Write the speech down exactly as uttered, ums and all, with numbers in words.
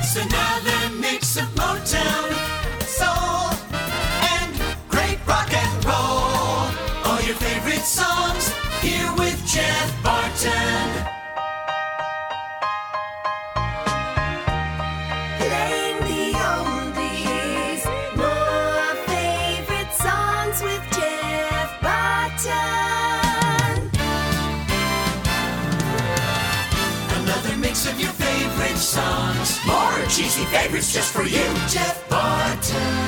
It's another mix of Motown, soul, and great rock and roll. All your favorite songs here with Jeff Barton. Playing the oldies, more favorite songs with Jeff Barton. Another mix of your favorite songs. More cheesy favorites just for you, Jeff Barton.